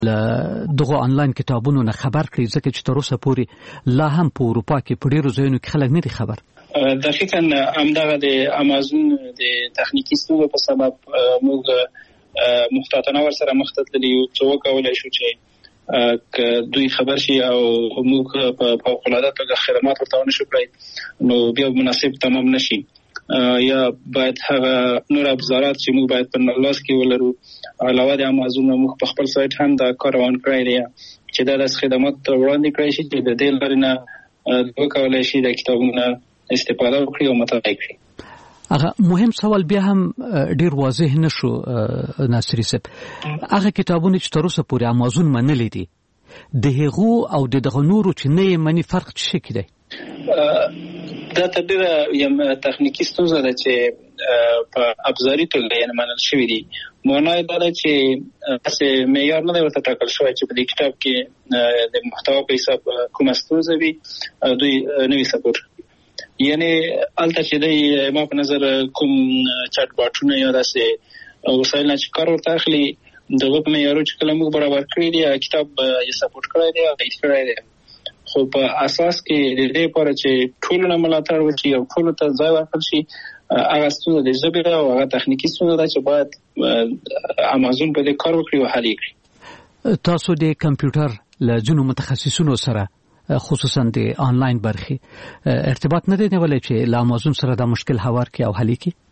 دغه آنلاین کتابونو نه خبر کړي، ځکه چې تر اوسه پورې لا هم په اروپا کې په ډیرو ځایونو کې خلک نه دي خبر. دقیقاً همدغه د امازون د تخنیکی ستونزو په سبب موږ محتاطانه ورسره مخ ته تللي یو، څه وکولای شو چې که دوی خبر شي او موږ په فوق‌العاده توګه خدمات ورته ونه شو کړی، نو بیا مناسب تمام نشي، یا باید هغه نور ابزارات چې موږ باید په لاس کې ولرو علاوه د امازون موږ په خپل سایت هم دا کار روان کړی دی چې دا داسې خدمات وړاندې کړی شي چې د دې لارې نه وکولای شي د کتابونو استفاده وکړي او مطالعه کړي. هغه مهم سوال بیا هم ډیر واضح نشو ناصری صاحب، هغه کتابونه چې تر اوسه پورې امازون منلي دي د هغو او دغه نورو چې نه یې مني فرق څه کې دی؟ دا تدبیر یم تخنیکی ستونزه ده چې په ابزاري توګه یې منل شوی دي. معنی دا ده چې اسې معیار نه ورته ټاکل شوی چې په دې کتاب کې د محتوا په حساب کومه ستونزه وي دوی نوی سپورټ، یعنی البته چې د ما په نظر کوم چټ باټونه یا داسې وسایل نه چې کار ورته اخلي دغه په معیارو چې کله موږ برابر کړی دی کتاب یې سپورټ کړی دی او کړی دی، خو په اساس کې د دې لپاره چې ټول نه ملاتړ وشي او ټول ته ځای ورکړل شي، هغه ستونزه د ژبې او هغه تخنیکی ستونزه ده چې باید امازون په دې کار وکړي او حل یې کړي. تاسو د کمپیوټر له ځینو متخصصینو سره خصوصا د آنلاین برخې ارتباط نه دی نیولی چې له امازون سره دا مشکل هوار کړي او حل یې کړي؟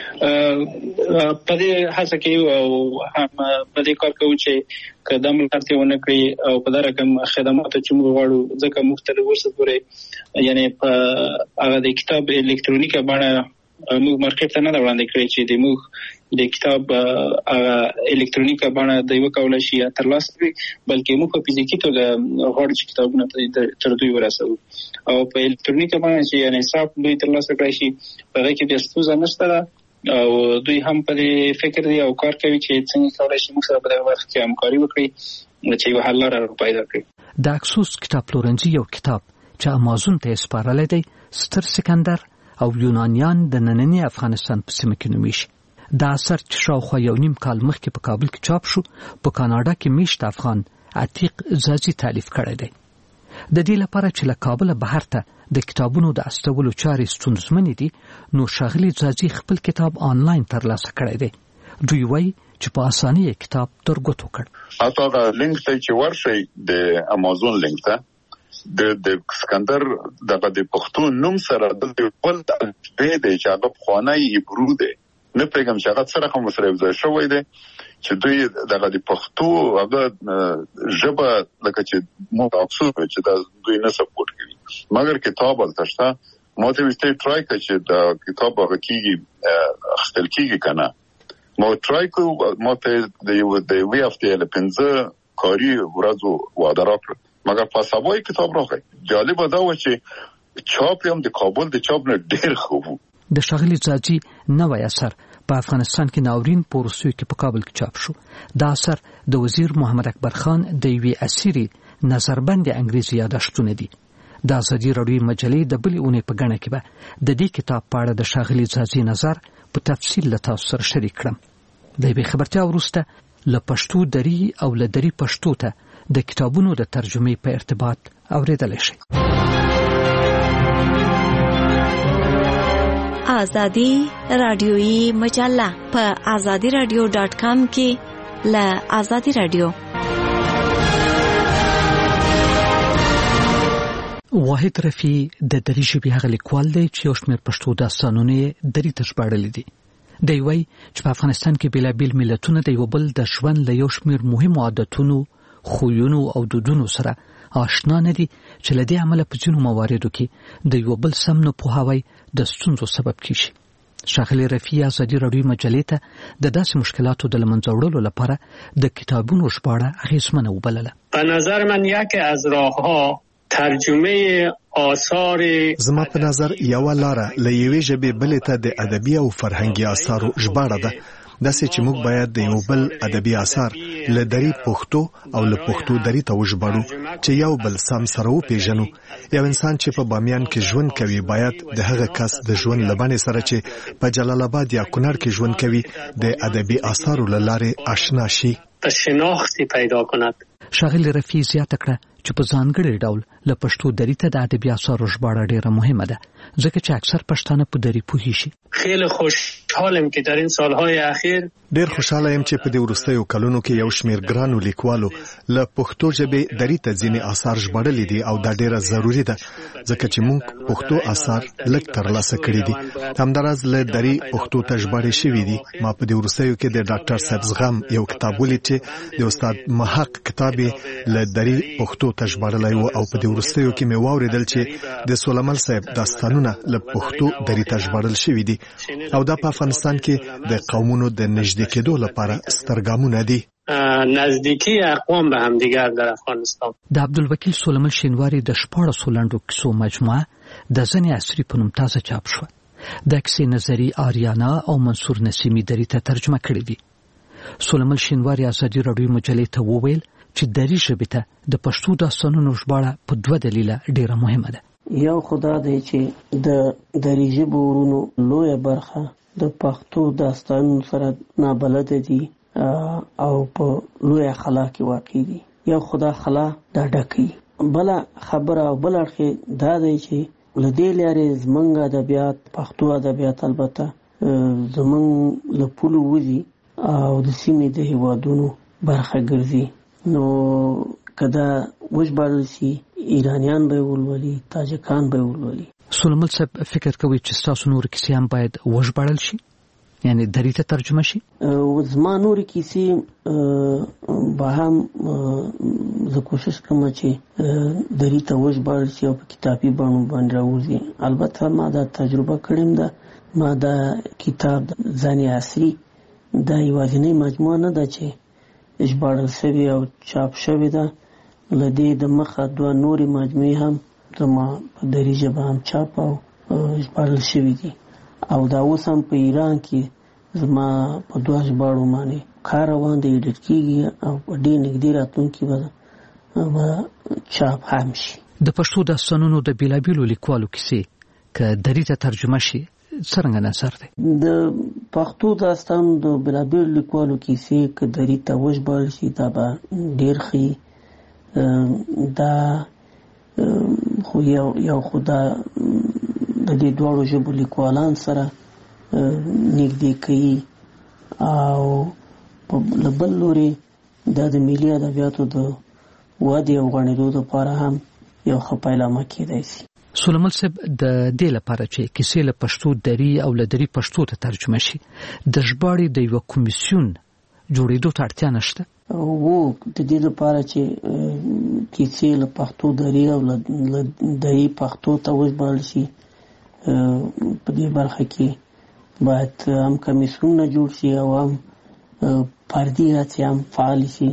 په دې هڅه کې او هم په دې کار کوو چې قدم لرته ونه کړی او په دا رقم خدمات چې موږ غواړو، ځکه مختلف ورسره پورې یعنی په هغه د کتاب الکترونیکه باندې موږ مارکیټ ته نه وړاندې کړی چې د موږ د کتاب هغه الکترونیکه باندې د یو کولای شي ترلاسه کړي، بلکې موږ په فزیکي توګه غواړو چې کتابونه تر دوی ورسوو او په الکترونیکه باندې چې یعنی صاحب دوی ترلاسه کړی شي په هغه کې د ستونزه نشته او دوی هم په دې فکر دی او کار کوي چې څنګه کولای شي موږ سره په دغه وخت کې همکاري وکړي چې یو حل لاره پیدا کړي. د اکسوس کتاب پلورنځي یو کتاب چې امازون ته سپارلی دی ستر سکندر او یونانیان د نننی افغانستان په سیمه کې نومیږي. دا اثر چې شاوخوا 1.5 کال مخکې په کابل کې چاپ شو، په کاناډا کې میشت افغان عتیق زازي تالیف کړی دی. د دې لپاره چې له کابل بهر ته د کتابونو د استولو چارې ستونزمنې دي، نو ښاغلي زازي خپل کتاب آنلاین ترلاسه کړی دی. دوی وایي چې په اسانۍ کتاب ترګوت وکړ. حتی دا لینک ته چې ورشي د امازون لینک ته د سکندر دغه د پښتو نوم سره د خپل دی چې هغه خوانی هیبرو دی، نه پیغام چې هغه سره هم سره ځای شوی دی چې دوی دغه د پښتو هغه ژبه لکه چې مو تاسو چې دا دوی نه سپورټ کوي، مګر کتاب ولتهشته ماته وسته ټرای کړ چې دا کتاب هغه کیږي خپل کیږي کنه مو ټرای کو ماته د وی اف تی ال 15 کاری ورځو وعده راکړه، مګر په سبای کتاب راغی. جالب دا و چې چاپ هم د کابل د چاپ نه ډیر خوب. د ښاغلي زازي نوی اثر په افغانستان کې ناورین په روسیې کې په کابل کې چاپ شو. دا اثر د وزیر محمد اکبر خان د یوې اسیري نظربند انګریزي یادښتونه دي. د ازادي راډیو مجلې د بلې اونۍ په ګڼه کې به د دې کتاب په اړه د ښاغلي زازي نظر په تفصیل له تاسو سره شریک کړم. د یوې خبرتیا وروسته له پښتو دري او له دري پښتو ته د کتابونو د ترجمې په ارتباط اوریدلی شئ. آزادی رادیویی مجله په azadiradio.com کې له آزادی رادیو. واحد رفیع د دري ژبې هغه لیکوال دی چې یو شمېر پښتو داستانونه دري ته ژباړلي دي. دی وایي چې په افغانستان کې بېلابېل ملتونه د یو بل د ژوند له یو شمېر مهمو عادتونو، خویونو او دودونو سره آشنا نه دي چې له دې امله په ځینو مواردو کې د یو بل سم نه پوهاوی د ستونزو سبب کیږي. ښاغلي رفیع ازادي راډیو مجلې ته د داسې مشکلاتو د له منځه وړلو لپاره د کتابونو ژباړه اغېزمنه وبلله. به نظر من یکی از راهها ترجمه آثار زما په نظر یو لاره له یوې ژبې بلې ته د ادبي او فرهنګي آثارو ژباړه ده، داسې چې موږ باید د یو بل ادبي آثار له دري پښتو او له پښتو دري ته وژباړو چې یو بل سم سره وپېژنو. یو انسان چې په بامیان کې ژوند کوي باید د هغه کس د ژوند لبانې سره چې په جلال آباد یا کونړ کې ژوند کوي د ادبي آثارو له لارې آشنا شي. شناختی پیدا کند. ښاغلي رفیع زیاته کړه چې په ځانګړي ډول له پښتو دري ته د ادبي اثارو ژباړه ډیره مهمه ده ځکه چې اکثر پښتانه په دري پوهیږي شي. خیلی خوشحالم که در این سالهای اخیر ډیر خوشاله یم چې په دې وروستیو کلونو کې یو شمېر ګرانو لیکوالو له پښتو ژبې دري ته ځینې آثار ژباړلي دي او دا ډیره ضروری ده ځکه چې موږ پښتو آثار لږ ترلاسه کړي دي. همداراز له دري پښتو ته ژباړې شوي دي. ما په دې وروستیو کې د ډاکټر صاحب زغم یو کتاب ولید چې د استاد محق کتاب له دري پښتو ته ژباړلی و او په دې وروستیو کې مې واورېدل چې د سولمل صاحب داستانونه له پښتو دري ته ژباړل شوي دي او دا په افغانستان کې د قومونو د نږدې کېدو لپاره سترګامونه دي. نزدیکی اقوام به هم دیگر در افغانستان. د عبدالوکیل سولمل شینواری د 14 لنډو کیسو مجموعه د ځنې عصري په نوم تازه چاپ شوه. د کیسې نظري آریانا او منصور نسیمی دري ته ترجمه کړې دي. سولمل شینواری ازادي راډیو مجلې ته وویل چې دري ژبې ته د پښتو داستانونو ژباړه په 2 دلیله ډیره مهمه ده. یو خدا دی چې د دري ژبو ورونو لویه برخه د پښتو داستانونو سره نابلده دي او په لویه خلا کې واقع دي. یو خدا خلا دا ډکوي. بله خبره او بل اړخ دا دی چې له دې لارې زمونږ ادبیات پښتو ادبیات البته زمونږ له پولو وځي او د سیمې د هیوادونو برخه ګرځي. نو کدا وژباړل شي ایرانیان به ولولي، تاجکان به ولولي. سولمل صاحب فکر کوي چې تاسو نور کیسې هم باید وژباړل شي، یعنی دري ته ترجمه شي؟ زما نور کیسې به هم زه کوشش کوم چې دري ته وژباړل شي او په کتابي بڼو باندې راوځي. البته ما دا تجربه کړې ده. ما دا کتاب ځاني عصري دا یوازینۍ مجموعه نه ده چې ژباړل شوې او چاپ شوې ده. له دې د مخه 2 نورې مجموعې هم زما په دري ژبه هم چاپ او ژباړل شوې دي او دا اوس هم په ایران کې زما په 2 ژباړو باندې کار روان دی، ایډیټ کېږي او په ډېر نږدې راتلونکي به چاپ هم شي. د پښتو داستانونو د بېلابېلو لیکوالو کیسې که دري ته ترجمه شي څرنګه نظر دی؟ د پښتو داستانو د بېلابېلو لیکوالو کیسې که دري ته وژباړل شي دا به ډېر ښه. دا خو یو خو دا د دې دواړو ژبو لیکوالان سره نږدې کوي او له بل لوري دا د ملي ادبیاتو د ودې او غوړېدو لپاره هم یو ښه پیلامه کېدای شي. سولمل صاحب د دې لپاره چې کیسې له پښتو دري او له دري پښتو ته ترجمه شي د ژباړې د یو کمیسیون جوړېدو ته اړتیا نشته؟ د دې لپاره چې کیسې له پښتو دري او له دري پښتو ته وژباړل شي په دې برخه کې باید هم کمیسیونونه جوړ شي او هم فردي هڅې هم فعال شي.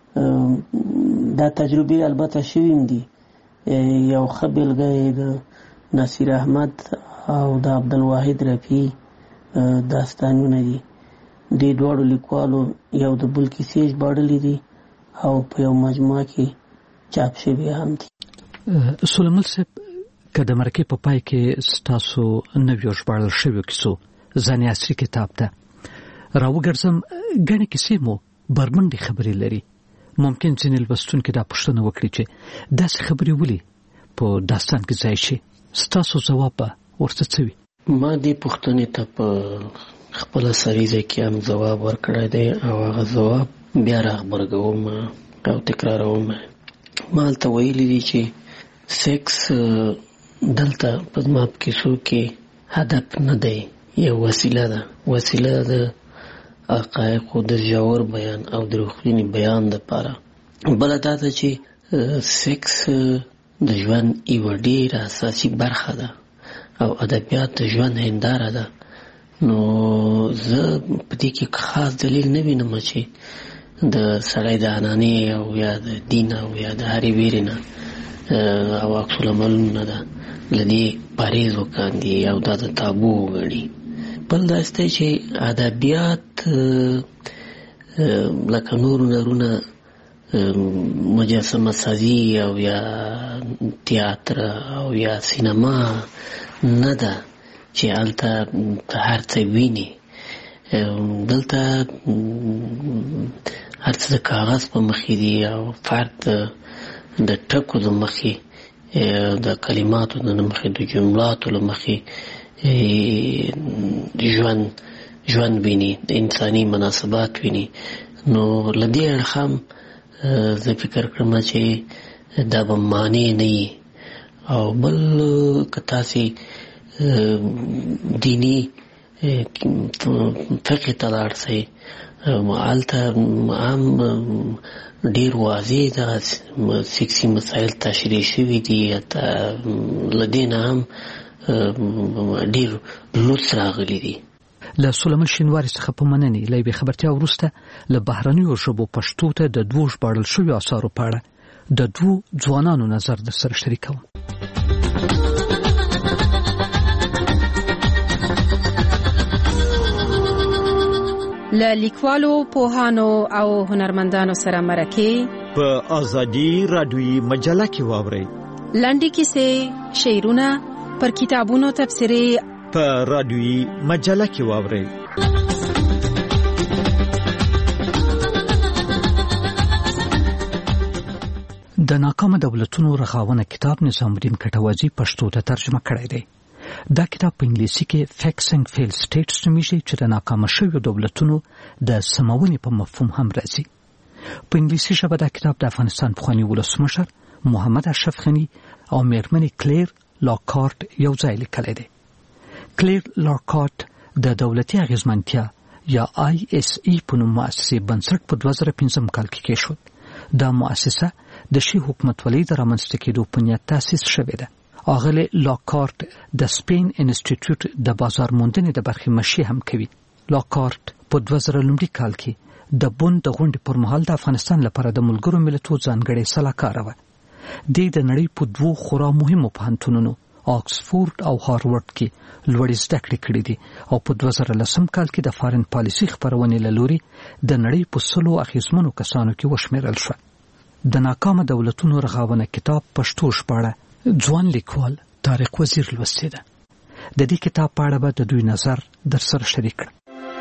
دا تجربې البته شوي دي. یو ښه بېلګه د نصیر احمد او د عبدالواحد رفیع داستانونه دي. دې دواړو لیکوالو یو د بل کیسې ژباړلې دي او په یو مجموعه کې چاپ شوي هم دي. سولمل صاحب که د مرکې په پای کې ستاسو نویو ژباړل شویو کیسو ځاني عصري کتاب ته راوګرځم، ګڼې کیسې مو بربنډې خبرې لري. ممکن ځینې لوستونکي دا پوښتنه وکړي چې داسې خبرې ولې په داستان کې ځای شي؟ ستاسو ځواب به ورته څه وي؟ ما دې پوښتنې ته په خپله سریزه کې هم ځواب ورکړی دی او هغه ځواب بیا راغبرګوم او تکراروم. ما هلته ویلي دي چې سیکس دلته په زما په کیسو کې هدف نه دی، یو وسیله ده. وسیله د حقایقو د ژور بیان او د رښتیني بیان لپاره. بله دا ده چې سیکس د ژوند یوه ډېره اساسي برخه ده او ادبیات د ژوند هنداره ده. نو زه په دې کې خاص دلیل نه وینم چې د سړی د عنانې او یا د دین او یا د هرې ویرې نه او عکس العملونو نه ده له دې پرهیز وکاندي او دا د تابو وګڼي. بل داسې دی چې ادبیات لکه نور هنرونه مجسمه سازي او یا تیاتر او یا سینما نه ده چې هلته هر څه ویني. دلته هر څه د کاغذ په مخې دي او فرد د ټکو د مخې، د کلماتو د مخې، د جملاتو له مخې ژوند ویني، د انساني مناسبات ویني. نو له دې اړخه زه فکر کړم چې دا به مانع نه وي. او بل که تاسې دیني فقه ته لاړ شئ، هلته عام ډېر واضح دغه سیاسي مسایل تشریح شوي دي. له دې نه هم ډېر لوڅ راغلي دي. له سلیمان شینواري څخه په مننې له یوې خبرتیا وروسته له بهرنیو ژبو پښتو ته د 2 ژباړل شویو اثارو په اړه د 2 ځوانانو نظر درسره شریکوم. له لیکوالو، پوهانو او هنرمندانو سره مرکه په آزادي رادیویي مجله کې واورئ. لنډې کیسې، شعرونه، پر کتابونو تبصرې په رادیویي مجله کې واورئ. د ناکامه دولتونو رغاونه کتاب نظام الدین کټوازی پښتو ته ترجمه کړی دی. دا کتاب په انګلیسي کې فیکسینګ فیل سټیټس نومیږي چې د ناکامه شویو دولتونو د سمونې په مفهوم هم راځي. په انګلیسي ژبه دا کتاب د افغانستان پخوانی ولسمشر محمد اشرف غني او میرمنې کلیر لاکارت یو ځای لیکلی دی. کلیر لاکارت د دولتي اغیزمنتیا یا ISE په نوم مؤسسې بنسټ په 2015 کال کې کېښود. دا مؤسسه د شي حکومتولۍ د رامنځته کېدو په نیت تاسیس شوې ده. اغله لاکارت د سپین انسټیټیوټ د بازار موندنې د برخې مشي هم کوي. لاکارت په 2000 کال کې د بوند د غونډې پر مهال د افغانستان لپاره د ملګرو ملتونو ځانګړی سلاکار و. د نړۍ په 2 خورا مهمو پوهنتونونو آکسفورد او هاروارد کې لوړې زده کړې کړې دي او په 2010 کال کې د فارن پالیسي خبرونې لوري د نړۍ په 100 اخیسمنو کسانو کې وشمیرل شو. د ناکامه دولتونو رغاونه کتاب پښتو ژباړه ځوان لیکوال طارق وزیر لوستي ده. د دې کتاب په اړه به د دوی نظر در سره شریک کړم.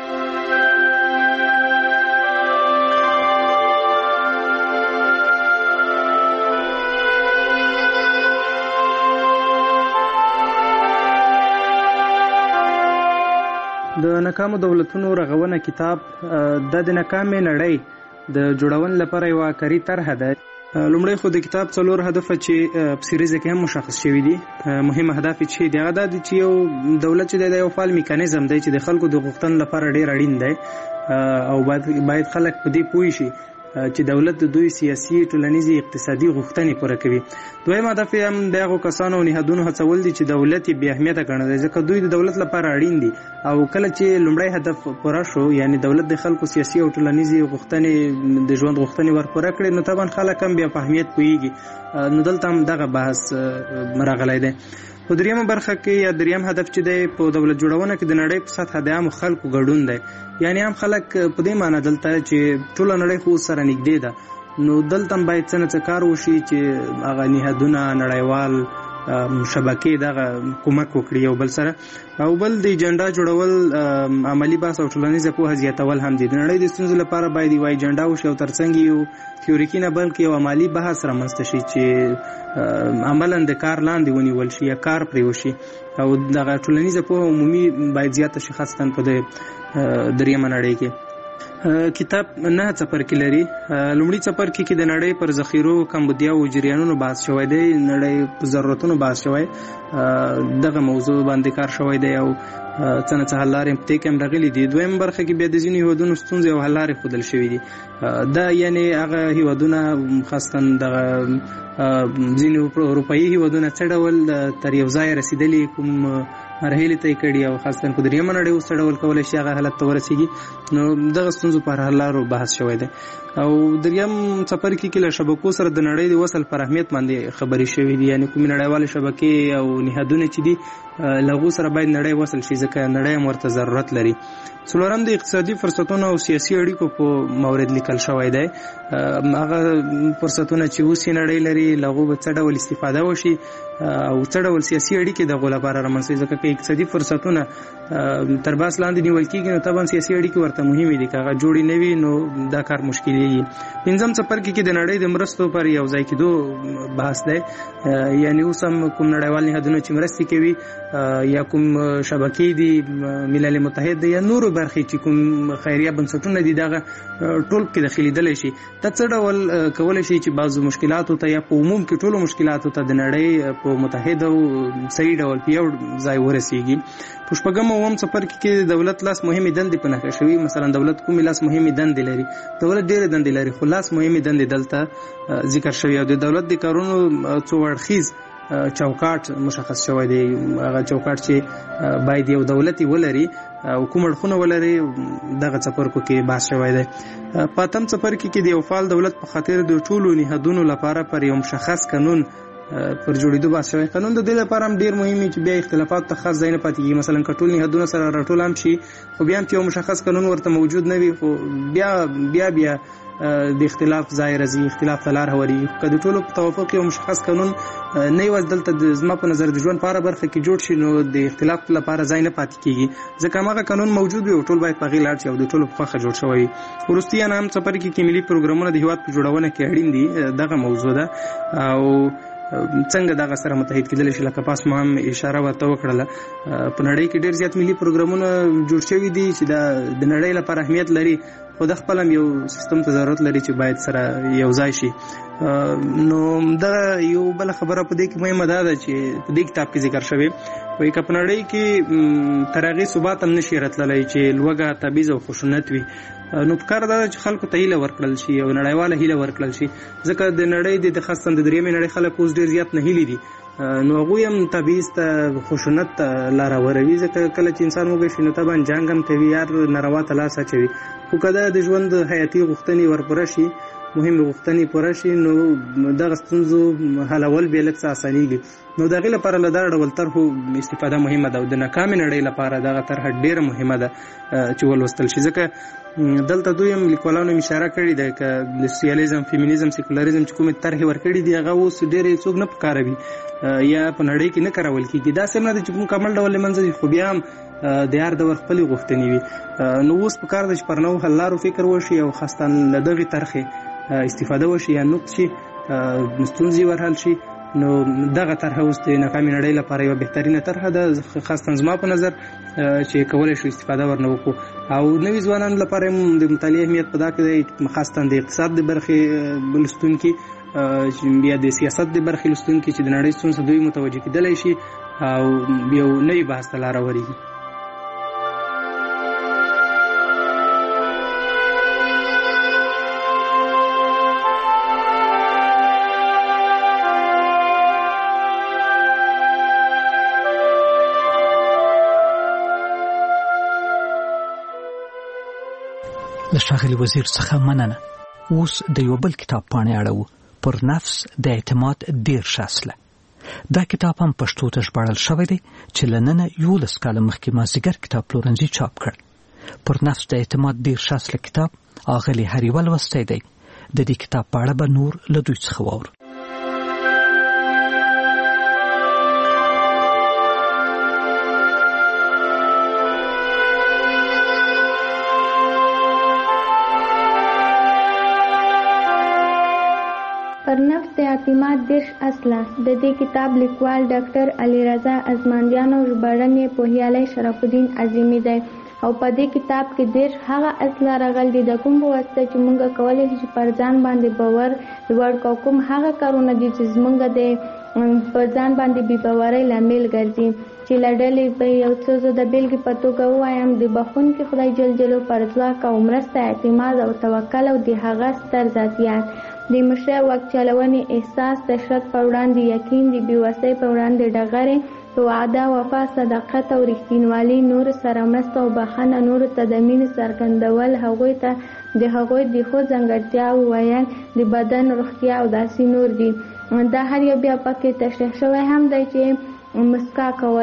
د ناکامو دولتونو رغونه کتاب د ناکامې نړۍ د جوړون لپاره یو کاری طرح ده. لومړی خو د کتاب 4 هدف چې په سیریزه کې هم مشخص شوی دي. مهم هدف چې دی هغه د چې یو دولت چې د یو فعال میکانیزم دی چې د خلکو د غوښتنو لپاره ډیر اړین دی او باید خلک په دې پوه شي چې دولت د دوی سیاسي، ټولنیزي، اقتصادي غوښتنې پوره کوي. دویم هدف هم دغه کسانو نهادونو هڅول دي چې دولت بې اهمیته ګڼل ځکه دوی د دولت لپاره اړین دي او کله چې لومړی هدف پوره شو یعنی دولت د خلکو سیاسي او ټولنیزي غوښتنې د ژوند غوښتنې ورپوره کړي نو طبعا خلک هم بیا په اهمیت پوهیږي. نو دلته هم دغه بحث راغلی دی. په دریمه برخه کې یا دریم هدف چې دی په دولت جوړونه کې د نړۍ په سطح د عام خلکو ګډون دی. یعنی عام خلک په دې معنی دلته چې ټول نړۍ خو سره نږدې ده نو دلته باید څنګه کار وشي چې هغه نهادونه نړیوال شبکې دغه کومک وکړي یو بل سره او بل د ایجنډا جوړول عملی بحث او ټولنیزه پوهه زیاتول هم دي. د نړۍ د ستونزو لپاره باید یو ایجنډا وشي او ترڅنګ یو تیوریکي نه بلکې یو عملی بحث رامنځته شي چې عملاً د کار لاندې ونیول شي یا کار پرې وشي او دغه ټولنیزه پوهه عمومي باید زیاته شي خاصتاً په دریمه نړۍ کې. کتاب 9 څپرکي لري. لومړی څپرکي کې د نړۍ پر ذخیرو، کمبودیا او جریانونو بحث شوی دی. نړۍ په ضرورتونو بحث شوی دغه موضوع باندې کار شوی دی او څنګه حل لارې په دې کې هم راغلي دي. دویم برخه کې بیا د ځینو هیوادونو ستونزې او حل لارې ښودل شوي دي. دا یعنی هغه هیوادونه خاصتاً دغه ځینو اروپایي هیوادونه څه ډول تر یو ځای رسیدلي کوم مرحلې ته کړي او خاصتاً په دریمه نړۍ اوس ډول کولای شي هغه حالت ته ورسیږي. نو دغه ستونزو پر حل لارو بحث شوی دی او دریم څپرکي کې له شبکو سره د نړۍ د وصل پر اهمیت باندې خبرې شوې دي. یعنی کومې نړیوالې شبکې او نهادونه چې دي لغو سره باید نړۍ وصل شي ځکه نړۍ هم ورته ضرورت لري. څلورم د اقتصادي فرصتونو او سیاسي اړیکو په مورد لیکل شوی دی. هغه فرصتونه چې اوس نړۍ لري لغو به څه ډول استفاده وشي او څه ډول سیاسي اړیکې دغه لپاره رامنځته ځکه کې اقتصادي فرصتونه تر باس لاندې نیول کېږي نو طبعا سیاسي اړیکې ورته مهمې دي. که هغه جوړې نه وي نو دا کار مشکلېږي. پنځم څپرکي کې د نړۍ د مرستو پر یو ځای کېدو بحث دی، یعنی اوس هم کوم نړیوال نهادونه چې مرستې کوي یا کوم شبکې دي ملل متحد یا نورو برخې چې کوم خیریه بنسټونه دي دغه ټول کې داخلېدلی شي. دا څه ډول کولی شي چې بعضو مشکلاتو ته یا په عموم کې ټولو مشکلاتو ته د نړۍ په متحد او صحیح ډول په یو ځای ورسیږي. په شپږم او اووم څپرکي کې د دولت لاس مهمې دندې په نښه شوي. مثلا دولت کومې لاس مهمې دندې لري؟ دولت ډېرې دندې لري خو لاس مهمې دندې دلته ذکر شوي او د دولت د کارونو څو اړخیز چوکاټ مشخص شوی دی. هغه چوکاټ چې باید یو دولت ولري او کوم اړخونه ولري دغه څپرکو کې بحث شوی دی. په اتم څپرکي کې د یو فعال دولت په خاطر د ټولو نهادونو لپاره پر یو مشخص قانون پر جوړېدو بحث شوی. قانون د دې لپاره هم ډېر مهم چې بیا اختلافات ته خاص ځای نه پاتې کېږي. مثلا که ټول نهادونه سره راټول هم شي خو بیا هم چې یو مشخص قانون ورته موجود نه وي خو بیا د اختلاف ځای راځي، اختلاف ته لار هوارېږي. که د ټولو په توافق یو مشخص قانون نه یوازې دلته زما په نظر د ژوند په هره برخه کې جوړ شي نو د اختلاف لپاره ځای نه پاتې کېږي، ځکه هماغه قانون موجود وي او ټول باید په هغې لاړ شي او د ټولو په خوښه جوړ شوی وي. وروستي یا نهم څپرکي کې ملي پروګرامونه د هېواد په جوړونه کې اړین دي. دغه موضوع ده او څنګه دغه سره متحد کېدلی شي. لکه پاس ما هم اشاره ورته وکړله په نړۍ کې ډېر زیات ملي پروګرامونه جوړ شوي دي چې د نړۍ لپاره اهمیت لري خو د خپل هم یو سیستم ته ضرورت لري چې باید سره یو ځای شي. نو دغه یو بله خبره په دې کې مهمه دا ده چې په دې کتاب کې ذکر شوی وایي که په نړۍ کې تر هغې ثبات هم نشي راتللی چې لوږه تبعیض او خشونت وي نو پکار دا چې خلکو ته هیله ورکړل شي او نړیواله هیله ورکړل شي، ځکه د نړۍ د خاصتاً د درېیمې نړۍ خلک اوس ډېر زیات نهیلي دي نو هغوی هم تبعیض ته خشونت ته لار هواروي. ځکه کله چې انسان وږی شي نو طبعا جنګ هم کوي، یار ناروا ته لاس اچوي. خو که د ژوند حیاتي غوښتنې ورپوره شي، مهمې غوښتنې پوره شي نو دغه ستونزو حلول بیا لږ څه اسانېږي. نو د هغې لپاره له دغه ډول طرحو استفاده مهمه ده او د ناکامې نړۍ لپاره دغه طرحه ډېره مهمه ده چې ولوستل شي. ځکه دلته دوی هم لیکوالانو هم اشاره کړې ده که د سوسیالیزم، فیمینیزم، سیکولریزم چې کومې طرحې ورکړي دي هغه اوس ډېرې څوک نه پکاروي یا په نړۍ کې نه کارول کېږي. داسې هم نه ده چې په مکمل ډول له منځه ځي خو بیا هم د هر دور خپلې غوښتنې وي. نو اوس پکار ده چې پر نوو حل لارو فکر وشي او خاصتاً له دغې طرحې استفاده وشي یا نقد شي، ستونزې ورحل شي. نو دغه طرحه اوس د ناکامې نړۍ لپاره یوه بهترینه طرحه ده خاصتاً زما په نظر چې کولی شو استفاده ورنه وکړو. او نوي ځوانانو لپاره هم د مطالعې اهمیت په دا کې دی خاصتاً د اقتصاد د برخې لوستونکي یا د سیاست د برخې لوستونکي چې د نړۍ ستونزو دوی متوجه کېدلی شي او یو نوي بحث ته لاره ورېږي. له ښاغلي وزیر څخه مننه. اوس د یو بل کتاب پاڼې اړوو، پر نفس د اعتماد 13 اصله. دا کتاب هم پښتو ته ژباړل شوی دی چې له ننه 11 کاله مخکې مازدیګر کتاب پلورنځي چاپ کړ. پر نفس د اعتماد 13 اصله کتاب اغلې هریوه لوستی دی. د دې کتاب په اړه به نور له دوی څخه واورو. پر نفس د اعتماد 13 اصله. د دې کتاب لیکوال ډاکټر علی رضا ازمانجان او ژباړن یې پوهیالی شرف الدین عظیمی دی او په دې کتاب کې 13 هغه اصله راغلي دي د کوم په واسطه چې موږ کولی شو چې پر ځان باندې باور لوړ کړو. کوم هغه کارونه دي چې زموږ د پر ځان باندې بې باورۍ لامل ګرځي. چې له ډلې به یو څه زه د بېلګې په توګه ووایم د بخښونکي خدای جل جلاله پر ځواک او مرسته اعتماد او توکل او د هغه ستر ذاتیات د مشرۍ واک چلونې احساس، د شرک په وړاندې یقین، د بېوسۍ په وړاندې ډغرې، وعده، وفا، صداقت او رښتینولي، نور سره مرسته او بښنه، نورو ته د مینې څرګندول، هغوی ته د هغوی د ښو ځانګړتیاوو ویل، د بدن روغتیا او داسې نور دي. دا هر یو بیا پکې تشریح شوی هم دی چې مسکا کول،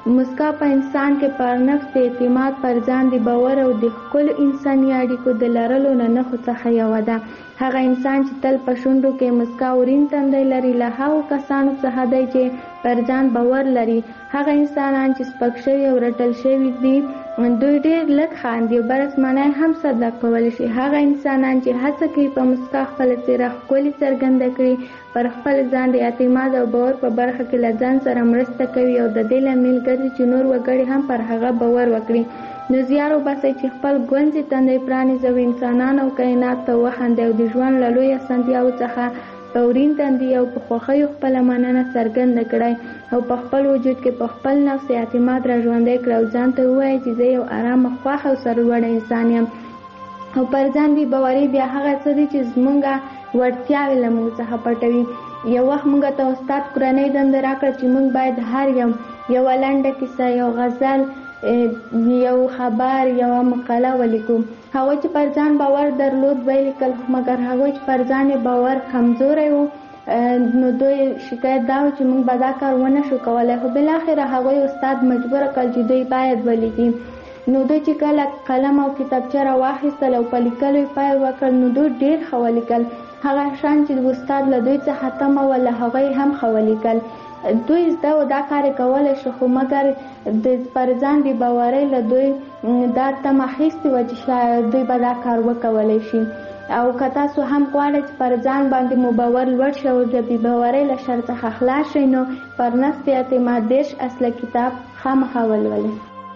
مسکا په انسان کې پر نفس د اعتماد، پر ځان د باور او د خپل انساني اړیکو د لرلو نه نښو څخه یوه ده. هغه انسان چې تل په شونډو کې مسکا ورین تندی لري له هغو کسانو څخه دی چې پر ځان باور لري. هغه انسانان چې سپک شوي او رټل شوي دي دوی ډېر لږ خاندي او برعکس معنی هم صدق کولی شي. هغه انسانان چې هڅه کوي په مسکا خپله څېره ښکلې څرګنده کړي، پر خپل ځان د اعتماد او باور په برخه کې له ځان سره مرسته کوي او د دې لامل ګرځي چې نور وګړي هم پر هغه باور وکړي. نو زیار وباسئ چې خپل ګونځې تندی پرانیزئ، انسانان او کائنات ته وخاندئ او د ژوند له لویو اسانتیاوو څخه په ورین تندي او په خوښیو خپله مننه څرګنده کړئ او په خپل وجود کې په خپل نفس اعتماد را ژوندی کړئ او ځان ته ووایئ چې زه یو ارامه، خوښ او سرلوړی انسان یم. او پر ځان بې باوري بیا هغه څه دي چې زموږ وړتیاوې له موږ څخه پټوي. یو وخت موږ ته استاد کورنۍ دنده راکړه چې موږ باید هر یوه لنډه کیسه، یو غزل، یو خبر، یوه مقاله ولیکو. هغوی چې پر ځان باور درلود ولیکل، مګر هغوی چې پر ځان باور کمزوری و نو دوی شکایت دا و چې موږ به دا کار ونه شو کولی. خو بالاخره هغوی استاد مجبوره کړل چې دوی باید ولیکي. نو دوی چې کله قلم او کتابچه را واخیستل او په لیکلو یې پیل وکړ نو دوی ډېر ښه ولیکل. هغه شان چې استاد له دوی څخه تمه وه له هغوی هم ښه ولیکل. دوی زده و دا کار یې کولی شو، خو مګر د پر ځان بې باورۍ له دوی دا تمه اخیستې وه چې شاید دوی به دا کار وکولی شي. او که تاسو هم غواړئ چې پر ځان باندې مو باور لوړ شي او د بې باورۍ له شر څخه خلاص شئ نو پر نفس اعتماد 10 اصله کتاب خامخا ولولئ.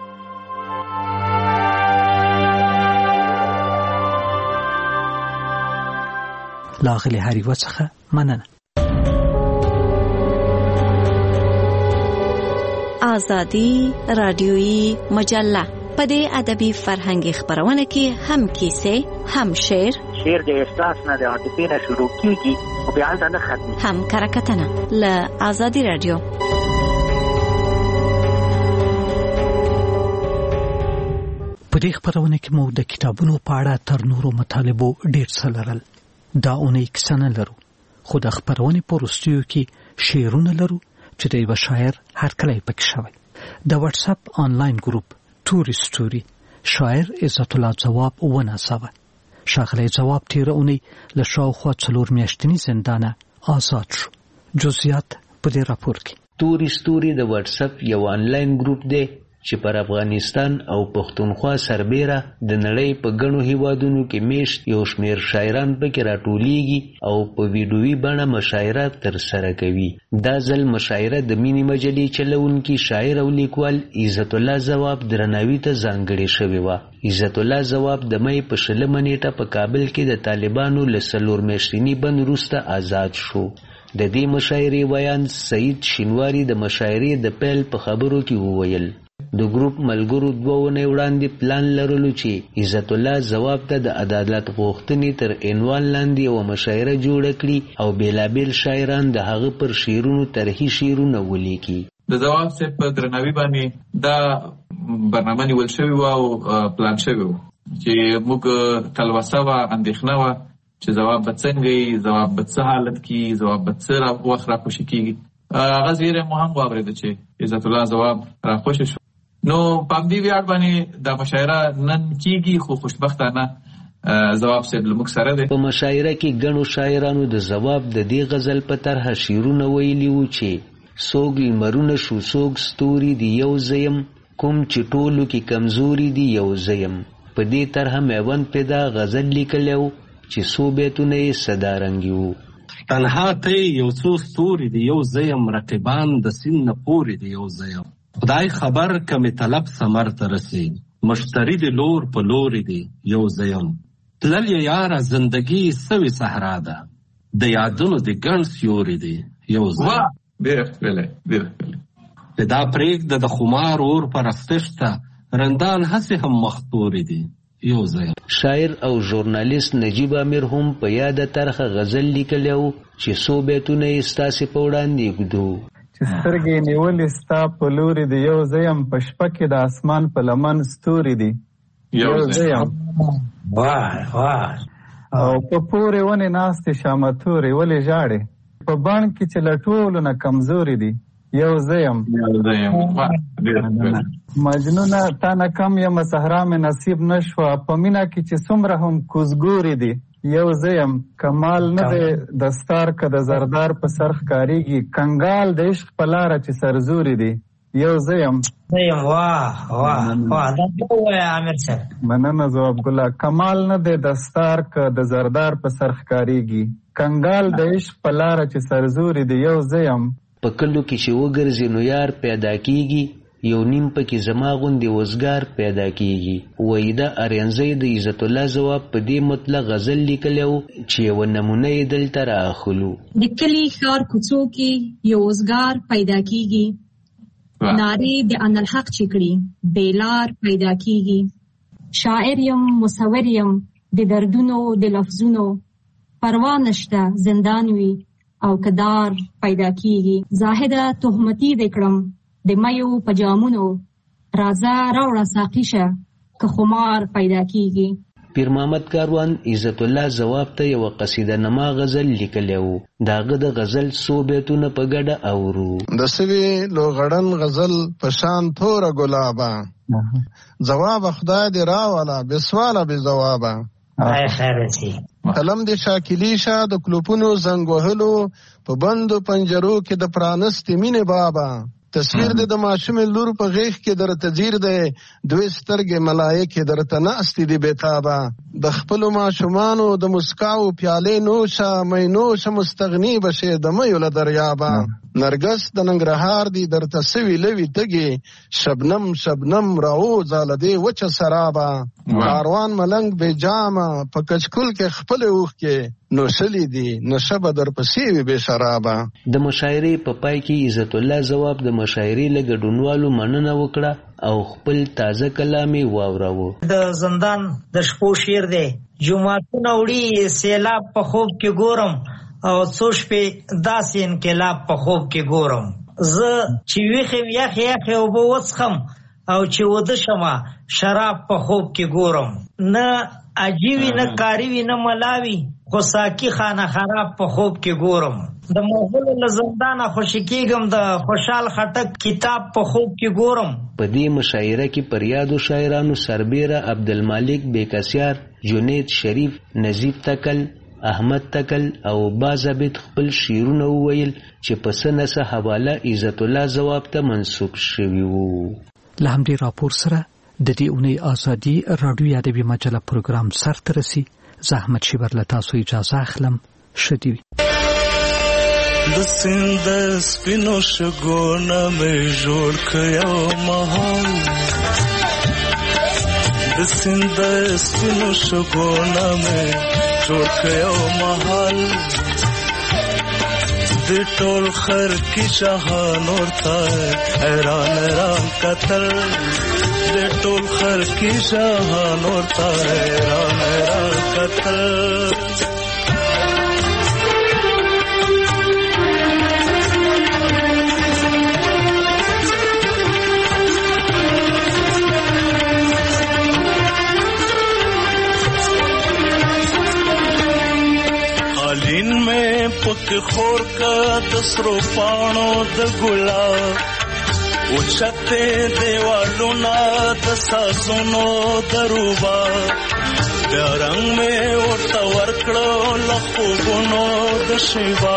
لاغلی هریوه څخه مننه. آزادی رادیویی مجله په دې ادبي فرهنګي خبرونه کې هم کیسې، هم شعر د احساس نه د عاطفې نه شروع کیږي او بیا هلته نه ختمي، هم کرکټنه له آزادی رادیو. په دې خبرونه کې مو د کتابونو په اړه تر نورو مطالبو ډېر څه لرل. دا اونۍ کیسه نه لرو، خو د خبرونې په وروستیو کې شعرونه لرو چې د یوه شاعر هرکلی پکې شوی. د واتس اپ آنلاین ګروپ توري ستوري شاعر عزت الله ځواب وناساوه. ښاغلی ځواب تېره اونۍ له شاوخوا 4 میاشتني زندانه آزاد شو. جزئیات په دې راپور کې. توري ستوري د واتس اپ یو آنلاین ګروپ دی چې پر افغانستان او پښتونخوا سربیره د نړۍ په ګڼو هیوادونو کې میشت یو شمېر شاعران پکې راټولیږي او په ویډیویي بڼه مشاعره ترسره کوي. دا ځل مشاعره د مینې مجلې چلوونکي شاعر او لیکوال عزت الله ځواب درناوي ته ځانګړې شوې وه. عزت الله ځواب د مۍ په 20 نیټه په کابل کې د طالبانو له 4 میاشتني بند وروسته آزاد شو. د دې مشاعرې ویان سعید شینواري د مشاعرې د پیل په خبرو کې وویل. د ګروپ ملګرو 2 اونۍ وړاندې پلان لرلو چې عزت الله ځواب ته د عدالت غوښتنې تر عنوان لاندې یوه مشاعره جوړه کړي او بېلابېل شاعران د هغه پر شعرونو طرحي شعرونه ولیکي. د ځواب صاحب په درناوي باندې دا برنامه نیول شوې وه او پلان شوې وه چې موږ تلوسه وه، اندېښنه وه چې ځواب به څنګه وي، ځواب به څه حالت کې، ځواب به څه وخت راخوشي کېږي. هغه زیری مو هم واورېده چې عزت الله ځواب راخوشي شو. نو په همدې ویاړ باندې دا مشاعره نن کېږي، خو خوشبختانه ځواب صاحب له موږ سره دی. په مشاعره کې ګڼو شاعرانو د ځواب د دې غزل په طرحه شعرونه ویلي وو چې څوک لمرونه شو، څوک ستوري دی یو زیم، کوم چې ټولو کې کمزوري دی یو زیم. په دې طرحه میوند پیدا غزل لیکلی و چې څو بیتونه یې صدارنګي وو. تنها ته یو څو ستوري دی یو زیم، رقیبان د سین نه پورې دی یو زیم. خدای خبر کمی طلب ثمر ته رسي، مشتری دی لور په لوري دی یو زیم. تلل یې یاره زندګي سوي صحرا ده، د یادونو دی ګڼ سیوري دی یو زیم. دا پرېږده د خمار اور پرستش ته، رندان هسې هم مختوري دی یو زیم. شاعر او ژورنالیست نجیب امیر هم په یاده طرحه غزل لیکلی و چې څو بیتونه یې ستاسې په وړاندې ږدو. چې سترګې نیولې ستا په لوري دی یو زیم، په شپه کې د اسمان په لمن ستوري دی یو زیم. او په پورې ونې ناستې شامتورې ولې ژاړې، په بڼ کې چې له ټولو نه کمزوري دی یو زیم مجنونه تا نه کم یم صحرا مې نصیب نشوه په مینه کې چې څومره هم کوزګورې دي یو زیم کمال نه دی دستار که د زردار په سر ښکارېږي کنګال د عشق په لاره چې سرزوري دي یو زیم واه دا ووایه عامر صاحب مننه ځواب ګله کمال نه دی دستار که د زردار په سر ښکارېږي کنګال د عشق په لاره چې سرزوري دی یو زیم په کلو کې چې وګرځي نو یار پیدا کیږي یو نیم پکې زما غوندې وزګار پیدا کیږي وایي دا ارینځی د عزت الله ځواب په دې مطلق غزل لیکلی و چې یوه نمونه یې دلته رااخلو د کلي ښار کوڅو کې یو وزګار پیدا کیږي نارې د انالحق چې کړي بیلار پیدا کیږي شاعر یم مصور یم د دردونو د لفظونو پروا نشته زندان وي او کدار پیدا کیږي زاهده تهمتي دې کړم د مایو پجامونو رازا راوړه ساقي شه که خمار پیدا کیږي پیر محمد کاروان عزت الله ځواب ته یوه قصیده نما غزل لیکلی و د هغه د غزل څو بیتونه په ګډه اورو د سوي لوغړن غزل په شان توره ګلابه ځواب خدای دې راوله بسواله بې ځوابه قلم دې شاکلي شه د کلوپونو زنګ وهلو په بندو پنجرو کې د پرانستې مینې بابه تصویر دې د ماشومې لور په غیږ کې درته ځیر دی دوی سترګې ملایکې درته ناستې دي بېتابه د خپلو ماشومانو د مسکاو پیالې نوشه می نوشه مستغني بشې د میو له دریابه نرګس د ننګرهار دي درته سوي لوي تږي شبنم شبنم راوځه له دې وچه سرابه کاروان ملنګ بې جامه په کچکول کې خپلې اوښکې نوشلې دي نشه به درپسې وي بې شرابه د مشاعرې په پای کې عزت الله ځواب د مشاعرې له ګډونوالو مننه وکړه او خپل تازه کلام یې واوراوه د زندان د شپو شعر دی جوماتونه وړي سیلاب په خوب کې ګورم او څو شپې داسې انقلاب په خوب کې ګورم زه چې ویښ یم یخې یخې اوبه وڅښم او چې وده شمه شراب په خوب کې ګورم نه عجیوي نه کاریوي نه ملاوي خو ساقي خانه خراب په خوب کې ګورم د مغولو له زندانه خوشي کېږم د خوشحال خټک کتاب په خوب کې ګورم په دې مشاعره کې پر یادو شاعرانو سربیره عبدالمالک بیکسیار جنید شریف نظیف تکل احمد تکل او بازابت خپل شعرونه وویل چې په څه نه څه حواله عزت الله ځواب ته منسوب شوي وو له همدې راپور سره د دې اونۍ ازادي راډیو ادبي مجله پروګرام سرته رسي زه احمد شیبر له تاسو اجازه اخلم ښه دې وي د سیند سپینو شګونه مې جوړ کړو مهال د سیند سپینو شګونه مې جوړ کړو مهال د ټول خر کی شهان ورته حیران رام قتل د ټول خر کی شهان ورته حیران رام قتل قالین میں پک خور کا دسرو پانو د گلاب اوچتے دیوالو نا دساسونو دروبا بیارنگ میں ورطا ورکڑو لخوبونو دشیبا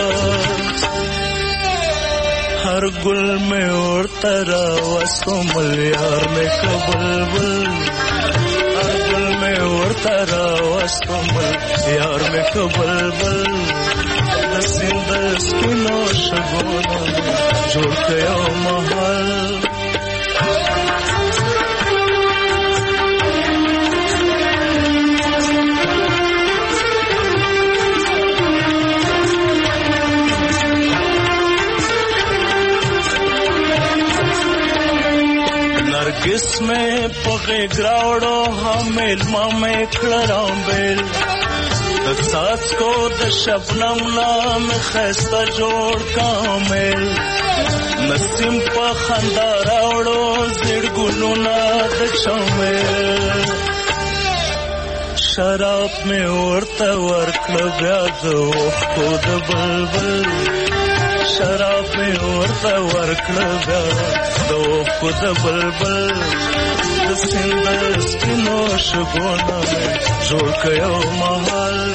ہر گل میں ورطا راوستو ملیار میں کبلبل میں ورطا راوستو ملیار میں کبلبل دسند سکینو شگونو جوړ کړو محل نرگس میں پغے گراوڑو ہمیل مامے کھڑراں بیل ساس کو د شبنم نام خیسته جوړ کامل نسیم په خندا راوړو زړ ګلونه د چمل شراب مې ورته ورکړه بیا د اوښکو د بلبل شراب می ورته ورکړه بیا د اوښکو د بلبل د سیند سپینو شګونه مې جوړ کړ یو مهال